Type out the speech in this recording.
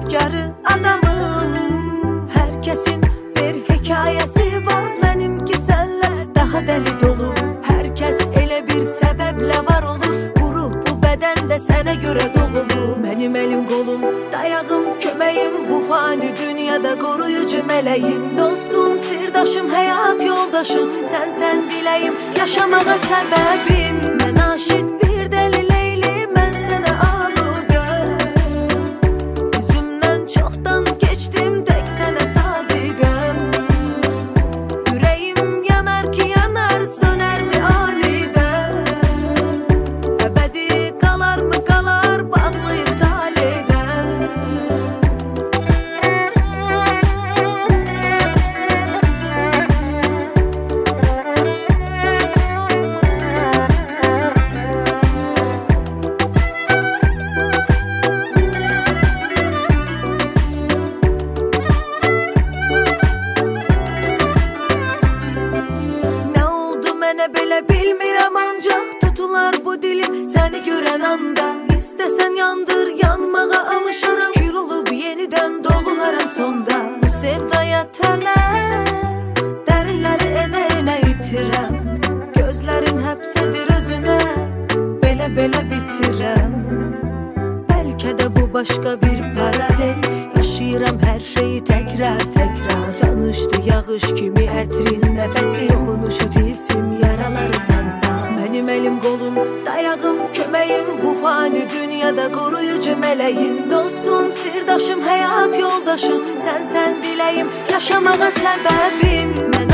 rüzgarı adamım. Herkesin bir hikayesi var, benimki senle daha deli dolu. Herkes elə bir səbəblə var olur, bu ruh bu bədəndə sənə görə doğulur. Mənim elim qolum, dayağım, köməyim, bu fani dünyada qoruyucu mələyim. Dostum, sirdaşım, həyat yoldaşım, sən diləyim, yaşamağa səbəbim. Mən aşiq bir dəli Leyli, mən sənə aluqə. Üzümdən çoxdan keçdim, tək sənə sadiqəm. Ürəyim yanar ki yanar, sönər mi anidən? Əbədi qalar mı qalar, bağlıyıq talidən. Nə oldu mənə belə bilmirəm, ancaq tutular bu dilim səni görən anda. İstəsən yandır, yanmağa alışaram, kül olub yenidən doğularam sonda. Bu sevdaya tələ, dərinləri enə itirəm. Gözlərin həbsədir özünə, belə bitirəm. Bəlkə də bu başqa bir paralel, yaşayıram hər şeyi təkrar. Danışdı yağış kimi ətrin nəfəsi, yoxunuşu tilsim yaraları sansan. Mənim elim qolum, dayağım, köməyim, bu fani dünyada qoruyucu mələyim. Dostum, sirdaşım, həyat yoldaşım, sən diləyim, yaşamağa səbəbim. Mən